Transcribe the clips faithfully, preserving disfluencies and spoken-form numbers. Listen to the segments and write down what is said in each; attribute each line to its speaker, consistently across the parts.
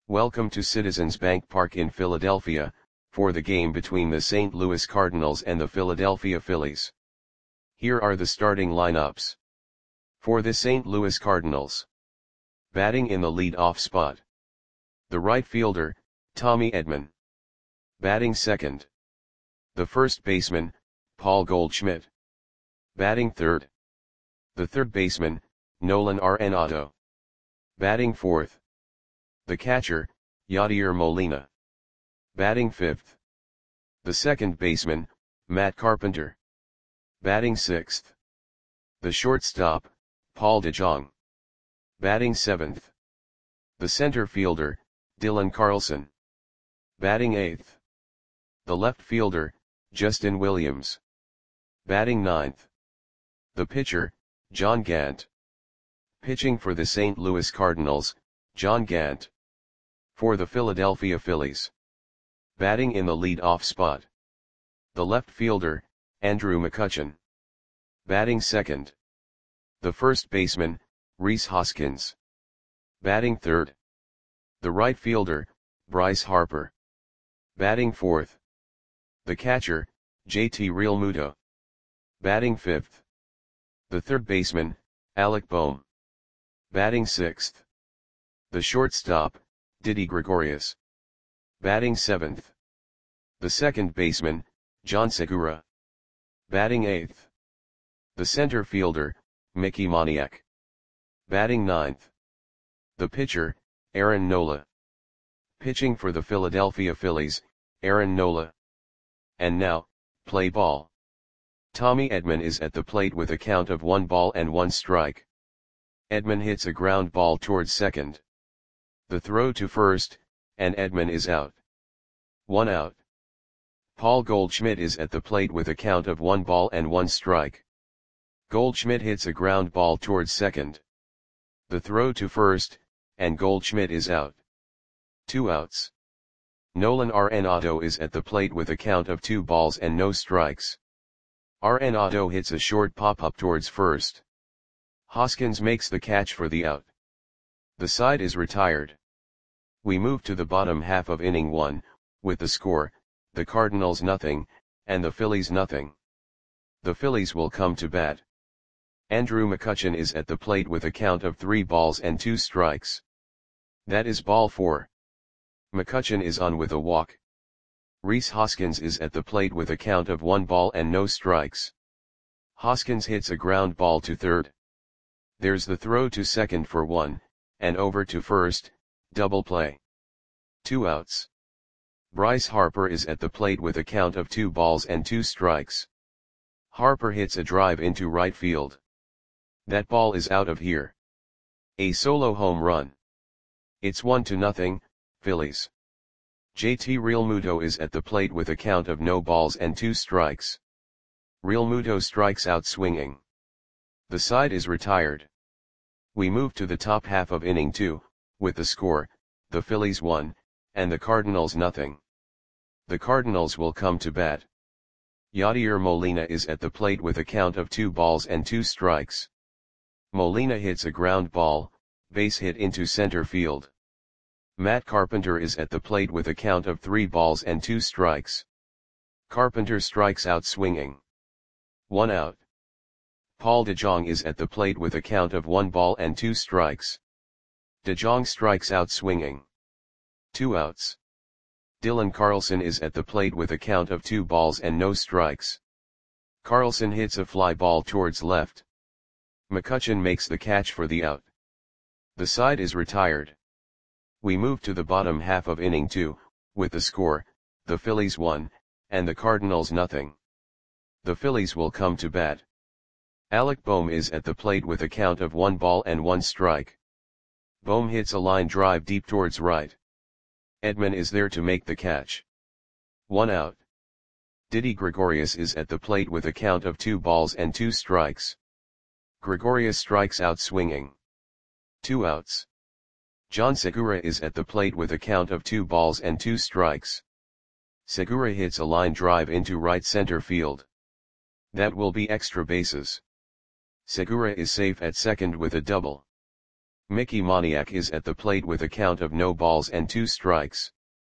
Speaker 1: Welcome to Citizens Bank Park in Philadelphia, for the game between the Saint Louis Cardinals and the Philadelphia Phillies. Here are the starting lineups. For the Saint Louis Cardinals. Batting in the lead-off spot. The right fielder, Tommy Edman. Batting second. The first baseman, Paul Goldschmidt. Batting third. The third baseman, Nolan Arenado. Batting fourth. The catcher, Yadier Molina. Batting fifth. The second baseman, Matt Carpenter. Batting sixth. The shortstop, Paul DeJong. Batting seventh. The center fielder, Dylan Carlson. Batting eighth. The left fielder, Justin Williams. Batting ninth. The pitcher, John Gant. Pitching for the Saint Louis Cardinals, John Gant. For the Philadelphia Phillies. Batting in the lead-off spot. The left fielder, Andrew McCutchen. Batting second. The first baseman, Rhys Hoskins. Batting third. The right fielder, Bryce Harper. Batting fourth. The catcher, J T Realmuto. Batting fifth. The third baseman, Alec Bohm. Batting sixth. The shortstop, Didi Gregorius. Batting seventh. The second baseman, John Segura. Batting eighth. The center fielder, Mickey Moniak. Batting ninth. The pitcher, Aaron Nola. Pitching for the Philadelphia Phillies, Aaron Nola. And now, play ball. Tommy Edman is at the plate with a count of one ball and one strike. Edman hits a ground ball towards second. The throw to first, and Edman is out. One out. Paul Goldschmidt is at the plate with a count of one ball and one strike. Goldschmidt hits a ground ball towards second. The throw to first, and Goldschmidt is out. Two outs. Nolan Arenado is at the plate with a count of two balls and no strikes. Arenado hits a short pop-up towards first. Hoskins makes the catch for the out. The side is retired. We move to the bottom half of inning one, with the score, the Cardinals nothing, and the Phillies nothing. The Phillies will come to bat. Andrew McCutchen is at the plate with a count of three balls and two strikes. That is ball four. McCutchen is on with a walk. Rhys Hoskins is at the plate with a count of one ball and no strikes. Hoskins hits a ground ball to third. There's the throw to second for one, and over to first, double play. Two outs. Bryce Harper is at the plate with a count of two balls and two strikes. Harper hits a drive into right field. That ball is out of here. A solo home run. It's one to nothing, Phillies. J T Realmuto is at the plate with a count of no balls and two strikes. Realmuto strikes out swinging. The side is retired. We move to the top half of inning two, with the score, the Phillies one, and the Cardinals nothing. The Cardinals will come to bat. Yadier Molina is at the plate with a count of two balls and two strikes. Molina hits a ground ball, base hit into center field. Matt Carpenter is at the plate with a count of three balls and two strikes. Carpenter strikes out swinging. One out. Paul DeJong is at the plate with a count of one ball and two strikes. DeJong strikes out swinging. Two outs. Dylan Carlson is at the plate with a count of two balls and no strikes. Carlson hits a fly ball towards left. McCutchen makes the catch for the out. The side is retired. We move to the bottom half of inning two, with the score, the Phillies one, and the Cardinals nothing. The Phillies will come to bat. Alec Bohm is at the plate with a count of one ball and one strike. Bohm hits a line drive deep towards right. Edman is there to make the catch. One out. Didi Gregorius is at the plate with a count of two balls and two strikes. Gregorius strikes out swinging. Two outs. John Segura is at the plate with a count of two balls and two strikes. Segura hits a line drive into right center field. That will be extra bases. Segura is safe at second with a double. Mickey Moniak is at the plate with a count of no balls and two strikes.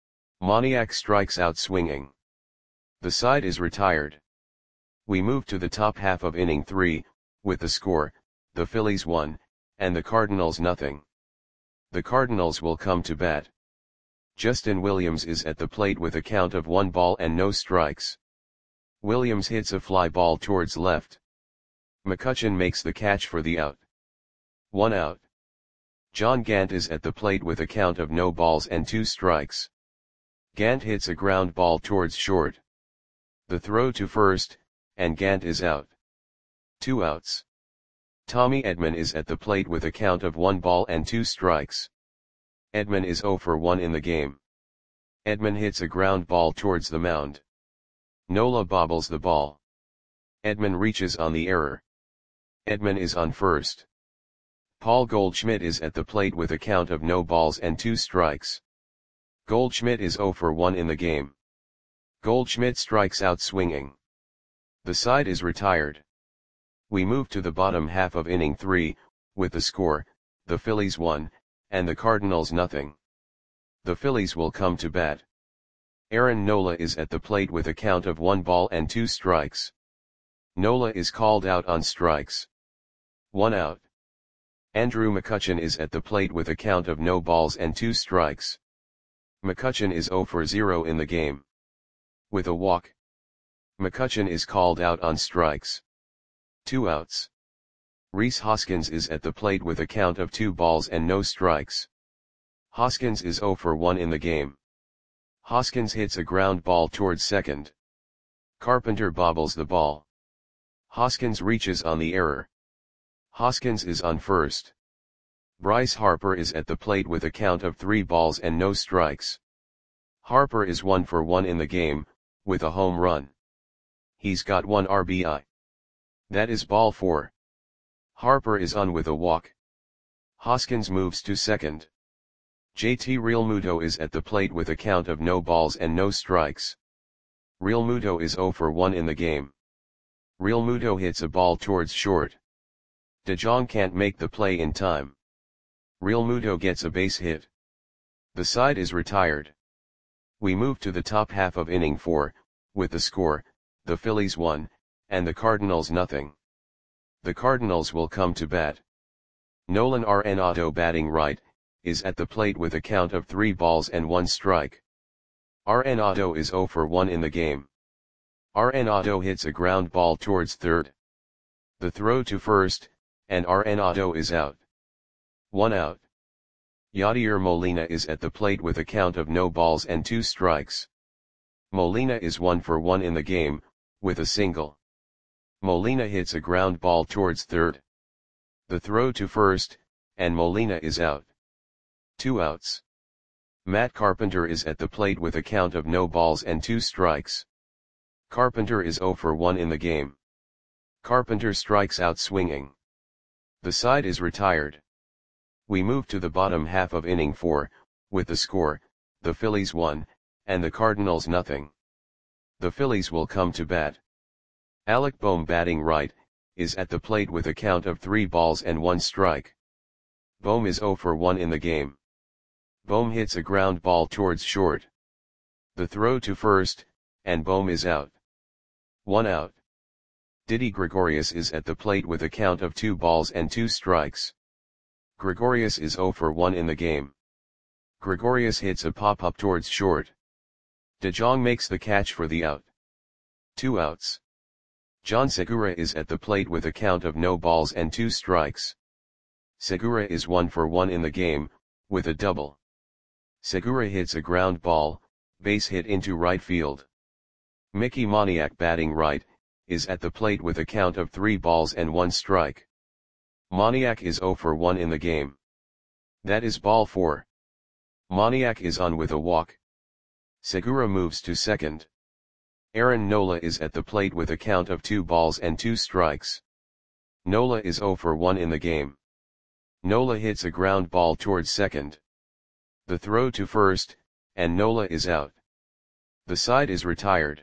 Speaker 1: Moniak strikes out swinging. The side is retired. We move to the top half of inning three, with the score, the Phillies one, and the Cardinals nothing. The Cardinals will come to bat. Justin Williams is at the plate with a count of one ball and no strikes. Williams hits a fly ball towards left. McCutchen makes the catch for the out. One out. John Gant is at the plate with a count of no balls and two strikes. Gant hits a ground ball towards short. The throw to first, and Gant is out. Two outs. Tommy Edman is at the plate with a count of one ball and two strikes. Edman is oh for one in the game. Edman hits a ground ball towards the mound. Nola bobbles the ball. Edman reaches on the error. Edman is on first. Paul Goldschmidt is at the plate with a count of no balls and two strikes. Goldschmidt is oh for one in the game. Goldschmidt strikes out swinging. The side is retired. We move to the bottom half of inning three, with the score, the Phillies one, and the Cardinals nothing. The Phillies will come to bat. Aaron Nola is at the plate with a count of one ball and two strikes. Nola is called out on strikes. One out. Andrew McCutchen is at the plate with a count of no balls and two strikes. McCutchen is oh for zero in the game. With a walk. McCutchen is called out on strikes. Two outs. Rhys Hoskins is at the plate with a count of two balls and no strikes. Hoskins is oh for one in the game. Hoskins hits a ground ball towards second. Carpenter bobbles the ball. Hoskins reaches on the error. Hoskins is on first. Bryce Harper is at the plate with a count of three balls and no strikes. Harper is one for one in the game, with a home run. He's got one R B I. That is ball four. Harper is on with a walk. Hoskins moves to second. J T Realmuto is at the plate with a count of no balls and no strikes. Realmuto is oh for one in the game. Realmuto hits a ball towards short. DeJong can't make the play in time. Realmuto gets a base hit. The side is retired. We move to the top half of inning four, with the score, the Phillies one, and the Cardinals nothing. The Cardinals will come to bat. Nolan Arenado batting right, is at the plate with a count of three balls and one strike. Arenado is oh for one in the game. Arenado hits a ground ball towards third. The throw to first, and Arenado is out. One out. Yadier Molina is at the plate with a count of no balls and two strikes. Molina is one for one in the game, with a single. Molina hits a ground ball towards third. The throw to first, and Molina is out. Two outs. Matt Carpenter is at the plate with a count of no balls and two strikes. Carpenter is oh for one in the game. Carpenter strikes out swinging. The side is retired. We move to the bottom half of inning four, with the score, the Phillies one, and the Cardinals nothing. The Phillies will come to bat. Alec Bohm batting right, is at the plate with a count of three balls and one strike. Bohm is oh for one in the game. Bohm hits a ground ball towards short. The throw to first, and Bohm is out. One out. Didi Gregorius is at the plate with a count of two balls and two strikes. Gregorius is oh for one in the game. Gregorius hits a pop-up towards short. DeJong makes the catch for the out. Two outs. John Segura is at the plate with a count of no balls and two strikes. Segura is one for one in the game, with a double. Segura hits a ground ball, base hit into right field. Mickey Moniak batting right, is at the plate with a count of three balls and one strike. Moniak is oh for one in the game. That is ball four. Moniak is on with a walk. Segura moves to second. Aaron Nola is at the plate with a count of two balls and two strikes. Nola is oh for one in the game. Nola hits a ground ball towards second. The throw to first, and Nola is out. The side is retired.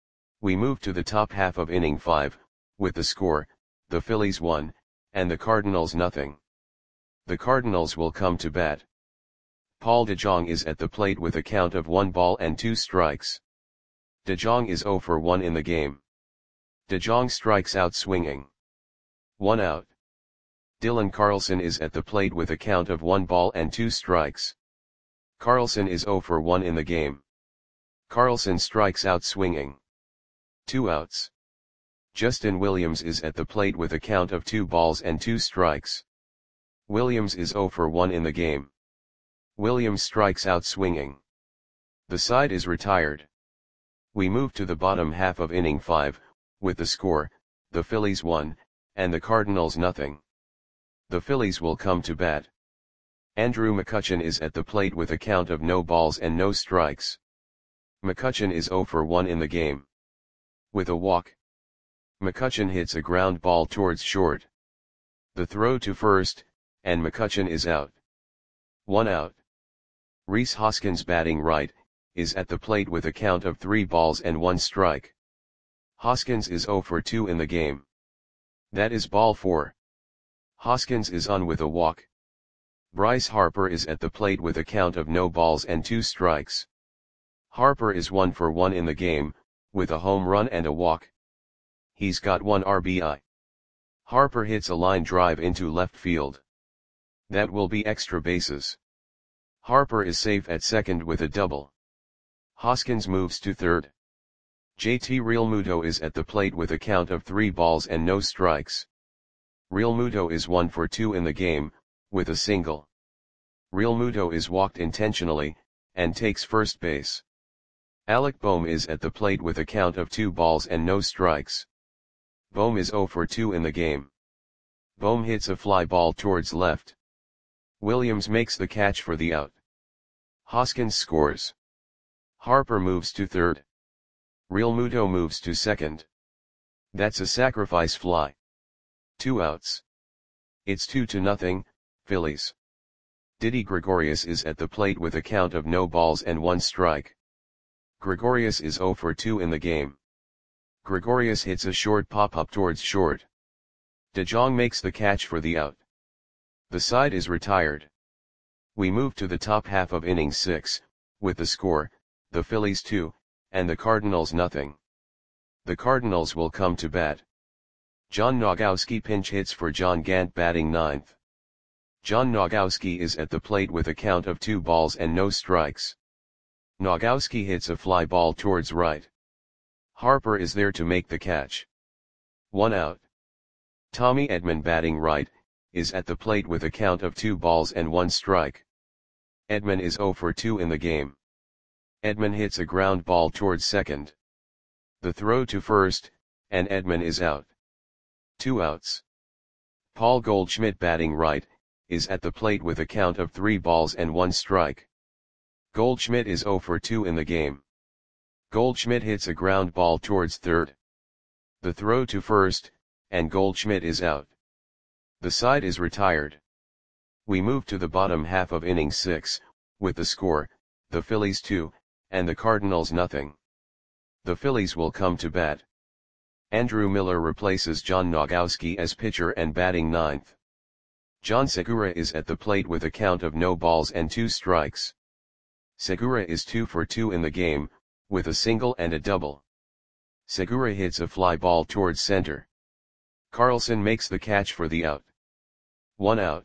Speaker 1: We move to the top half of inning five, with the score, the Phillies one, and the Cardinals nothing. The Cardinals will come to bat. Paul DeJong is at the plate with a count of one ball and two strikes. DeJong is zero for one in the game. DeJong strikes out swinging. One out. Dylan Carlson is at the plate with a count of one ball and two strikes. Carlson is zero for one in the game. Carlson strikes out swinging. Two outs. Justin Williams is at the plate with a count of two balls and two strikes. Williams is zero for one in the game. Williams strikes out swinging. The side is retired. We move to the bottom half of inning five, with the score, the Phillies one, and the Cardinals nothing. The Phillies will come to bat. Andrew McCutchen is at the plate with a count of no balls and no strikes. McCutchen is zero for one in the game. With a walk. McCutchen hits a ground ball towards short. The throw to first, and McCutchen is out. One out. Rhys Hoskins batting right, is at the plate with a count of three balls and one strike. Hoskins is zero for two in the game. That is ball four. Hoskins is on with a walk. Bryce Harper is at the plate with a count of no balls and two strikes. Harper is one for one in the game, with a home run and a walk. He's got one R B I. Harper hits a line drive into left field. That will be extra bases. Harper is safe at second with a double. Hoskins moves to third. J T Realmuto is at the plate with a count of three balls and no strikes. Realmuto is one for two in the game, with a single. Realmuto is walked intentionally, and takes first base. Alec Bohm is at the plate with a count of two balls and no strikes. Bohm is zero for two in the game. Bohm hits a fly ball towards left. Williams makes the catch for the out. Hoskins scores. Harper moves to third. Realmuto moves to second. That's a sacrifice fly. Two outs. It's two to nothing, Phillies. Didi Gregorius is at the plate with a count of no balls and one strike. Gregorius is zero for two in the game. Gregorius hits a short pop-up towards short. DeJong makes the catch for the out. The side is retired. We move to the top half of inning six, with the score, the Phillies two, and the Cardinals nothing. The Cardinals will come to bat. John Nogowski pinch hits for John Gant batting ninth. John Nogowski is at the plate with a count of two balls and no strikes. Nogowski hits a fly ball towards right. Harper is there to make the catch. One out. Tommy Edman batting right, is at the plate with a count of two balls and one strike. Edman is zero for two in the game. Edman hits a ground ball towards second. The throw to first, and Edman is out. Two outs. Paul Goldschmidt batting right, is at the plate with a count of three balls and one strike. Goldschmidt is zero for two in the game. Goldschmidt hits a ground ball towards third. The throw to first, and Goldschmidt is out. The side is retired. We move to the bottom half of inning six, with the score, the Phillies two, and the Cardinals nothing. The Phillies will come to bat. Andrew Miller replaces John Nogowski as pitcher and batting ninth. John Segura is at the plate with a count of no balls and two strikes. Segura is two for two in the game, with a single and a double. Segura hits a fly ball towards center. Carlson makes the catch for the out. One out.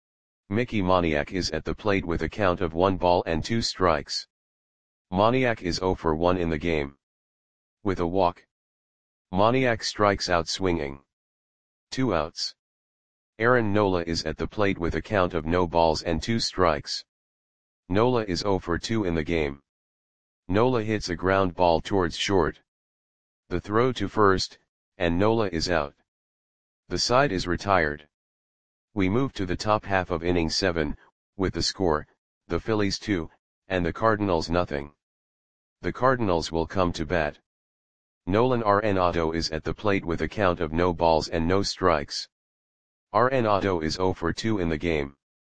Speaker 1: Mickey Moniak is at the plate with a count of one ball and two strikes. Moniak is zero for one in the game. With a walk. Moniak strikes out swinging. Two outs. Aaron Nola is at the plate with a count of no balls and two strikes. Nola is zero for two in the game. Nola hits a ground ball towards short. The throw to first, and Nola is out. The side is retired. We move to the top half of inning seven, with the score, the Phillies two, and the Cardinals nothing. The Cardinals will come to bat. Nolan Arenado is at the plate with a count of no balls and no strikes. Arenado is zero for two in the game.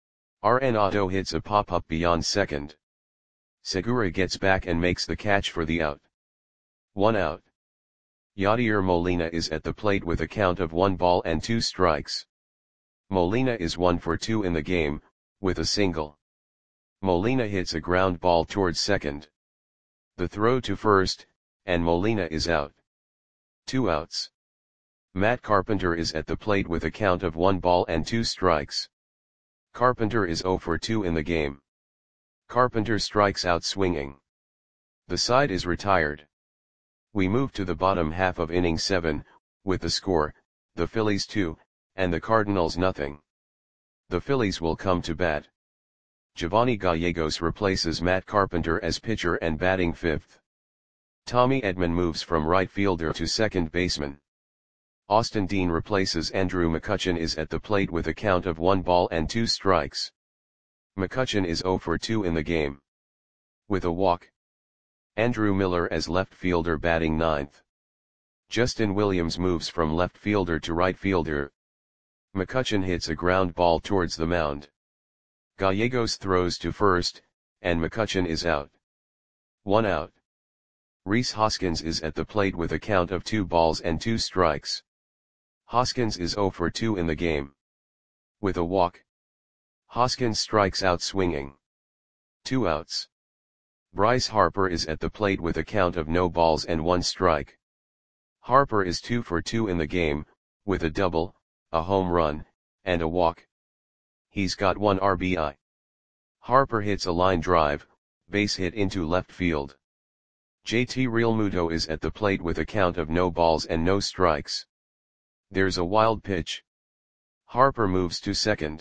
Speaker 1: Arenado hits a pop-up beyond second. Segura gets back and makes the catch for the out. One out. Yadier Molina is at the plate with a count of one ball and two strikes. Molina is one for two in the game, with a single. Molina hits a ground ball towards second. The throw to first, and Molina is out. Two outs. Matt Carpenter is at the plate with a count of one ball and two strikes. Carpenter is zero for two in the game. Carpenter strikes out swinging. The side is retired. We move to the bottom half of inning seven, with the score, the Phillies two, and the Cardinals nothing. The Phillies will come to bat. Giovanni Gallegos replaces Matt Carpenter as pitcher and batting fifth. Tommy Edman moves from right fielder to second baseman. Austin Dean replaces Andrew McCutchen is at the plate with a count of one ball and two strikes. McCutchen is zero for two in the game. With a walk. Andrew Miller as left fielder batting ninth. Justin Williams moves from left fielder to right fielder. McCutchen hits a ground ball towards the mound. Gallegos throws to first, and McCutchen is out. One out. Rhys Hoskins is at the plate with a count of two balls and two strikes. Hoskins is zero for two in the game. With a walk. Hoskins strikes out swinging. Two outs. Bryce Harper is at the plate with a count of no balls and one strike. Harper is two for two in the game, with a double, a home run, and a walk. He's got one R B I. Harper hits a line drive, base hit into left field. J T Realmuto is at the plate with a count of no balls and no strikes. There's a wild pitch. Harper moves to second.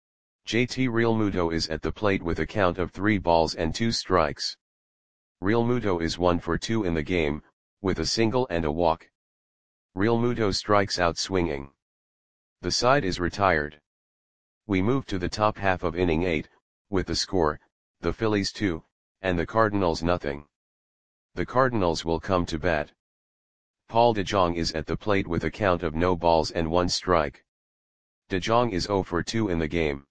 Speaker 1: J T Realmuto is at the plate with a count of three balls and two strikes. Realmuto is one for two in the game, with a single and a walk. Realmuto strikes out swinging. The side is retired. We move to the top half of inning eight, with the score, the Phillies two, and the Cardinals nothing. The Cardinals will come to bat. Paul DeJong is at the plate with a count of no balls and one strike. DeJong is zero for two in the game.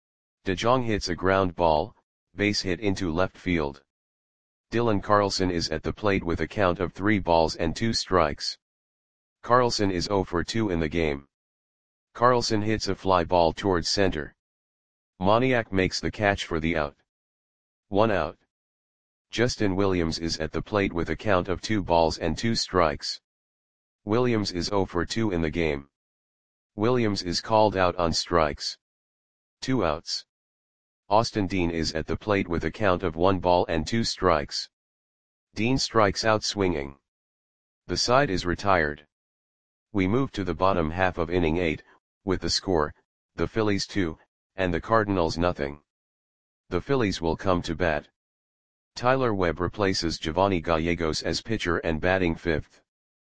Speaker 1: DeJong hits a ground ball, base hit into left field. Dylan Carlson is at the plate with a count of three balls and two strikes. Carlson is zero for two in the game. Carlson hits a fly ball towards center. Moniak makes the catch for the out. One out. Justin Williams is at the plate with a count of two balls and two strikes. Williams is zero for two in the game. Williams is called out on strikes. Two outs. Austin Dean is at the plate with a count of one ball and two strikes. Dean strikes out swinging. The side is retired. We move to the bottom half of inning eight, with the score, the Phillies two, and the Cardinals nothing. The Phillies will come to bat. Tyler Webb replaces Giovanni Gallegos as pitcher and batting fifth.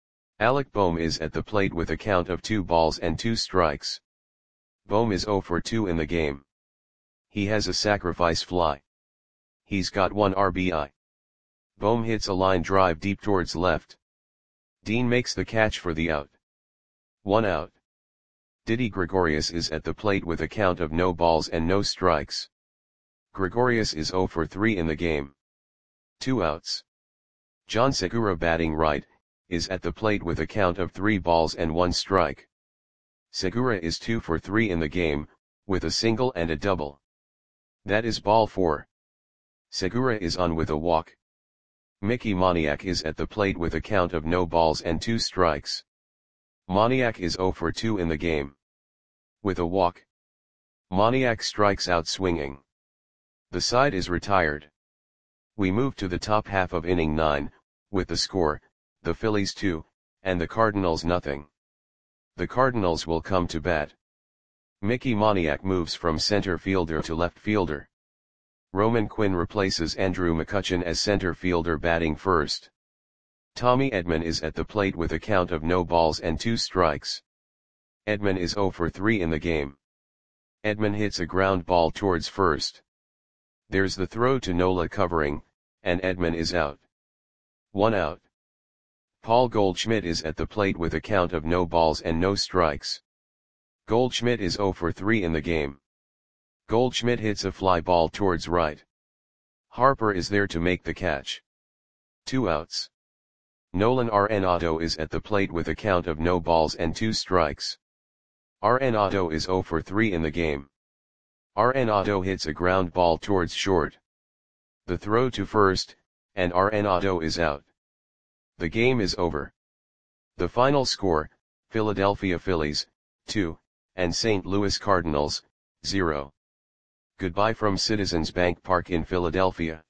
Speaker 1: Alec Bohm is at the plate with a count of two balls and two strikes. Bohm is zero for two in the game. He has a sacrifice fly. He's got one R B I. Bohm hits a line drive deep towards left. Dean makes the catch for the out. One out. Didi Gregorius is at the plate with a count of no balls and no strikes. Gregorius is zero for three in the game. Two outs. John Segura batting right, is at the plate with a count of three balls and one strike. Segura is two for three in the game, with a single and a double. That is ball four. Segura is on with a walk. Mickey Moniak is at the plate with a count of no balls and two strikes. Moniak is zero for two in the game. With a walk. Moniak strikes out swinging. The side is retired. We move to the top half of inning nine, with the score, the Phillies two, and the Cardinals nothing. The Cardinals will come to bat. Mickey Moniak moves from center fielder to left fielder. Roman Quinn replaces Andrew McCutchen as center fielder batting first. Tommy Edman is at the plate with a count of no balls and two strikes. Edman is zero for three in the game. Edman hits a ground ball towards first. There's the throw to Nola covering, and Edman is out. One out. Paul Goldschmidt is at the plate with a count of no balls and no strikes. Goldschmidt is zero for three in the game. Goldschmidt hits a fly ball towards right. Harper is there to make the catch. Two outs. Nolan Arenado is at the plate with a count of no balls and two strikes. Arenado is zero for three in the game. Arenado hits a ground ball towards short. The throw to first, and Arenado is out. The game is over. The final score, Philadelphia Phillies, two, and Saint Louis Cardinals, zero. Goodbye from Citizens Bank Park in Philadelphia.